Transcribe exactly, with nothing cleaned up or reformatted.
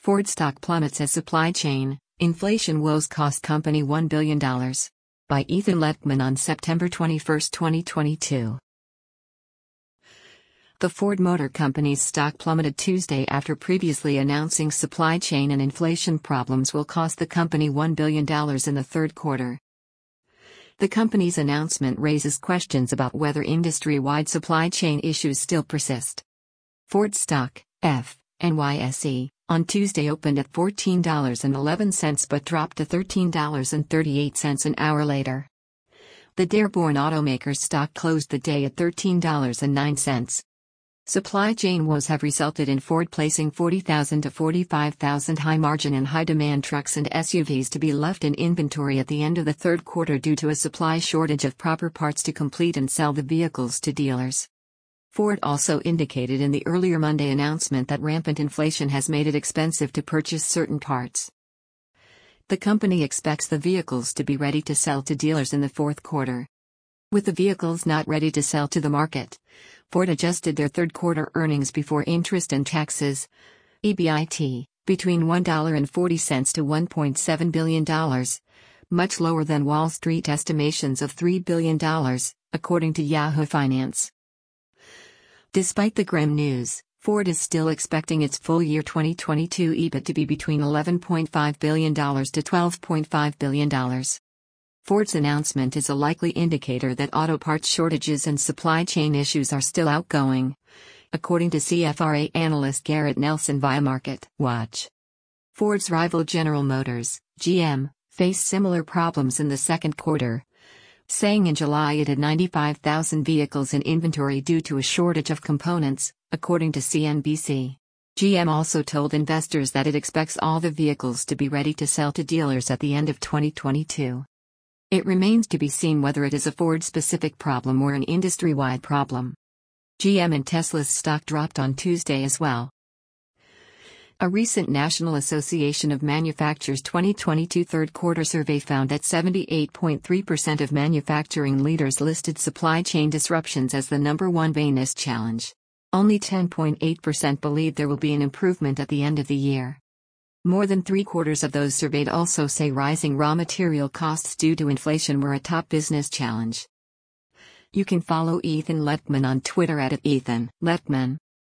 Ford stock plummets as supply chain, inflation woes cost company one billion dollars. By Ethan Lettman on September twenty-first, twenty twenty-two. The Ford Motor Company's stock plummeted Tuesday after previously announcing supply chain and inflation problems will cost the company one billion dollars in the third quarter. The company's announcement raises questions about whether industry-wide supply chain issues still persist. Ford stock, F N Y S E, on Tuesday opened at fourteen dollars and eleven cents but dropped to thirteen dollars and thirty-eight cents an hour later. The Dearborn automaker's stock closed the day at thirteen dollars and nine cents. Supply chain woes have resulted in Ford placing forty thousand to forty-five thousand high-margin and high-demand trucks and S U Vs to be left in inventory at the end of the third quarter due to a supply shortage of proper parts to complete and sell the vehicles to dealers. Ford also indicated in the earlier Monday announcement that rampant inflation has made it expensive to purchase certain parts. The company expects the vehicles to be ready to sell to dealers in the fourth quarter. With the vehicles not ready to sell to the market, Ford adjusted their third quarter earnings before interest and taxes, E B I T, between one dollar and forty cents to one point seven billion dollars, much lower than Wall Street estimations of three billion dollars, according to Yahoo Finance. Despite the grim news, Ford is still expecting its full-year twenty twenty-two E B I T to be between eleven point five billion dollars to twelve point five billion dollars. Ford's announcement is a likely indicator that auto parts shortages and supply chain issues are still outgoing, according to C F R A analyst Garrett Nelson via Market Watch. Ford's rival General Motors, G M, faced similar problems in the second quarter, saying in July it had ninety-five thousand vehicles in inventory due to a shortage of components, according to C N B C. G M also told investors that it expects all the vehicles to be ready to sell to dealers at the end of twenty twenty-two. It remains to be seen whether it is a Ford-specific problem or an industry-wide problem. G M and Tesla's stock dropped on Tuesday as well. A recent National Association of Manufacturers twenty twenty-two third quarter survey found that seventy-eight point three percent of manufacturing leaders listed supply chain disruptions as the number one business challenge. Only ten point eight percent believe there will be an improvement at the end of the year. More than three-quarters of those surveyed also say rising raw material costs due to inflation were a top business challenge. You can follow Ethan Lettman on Twitter at Ethan Lettman.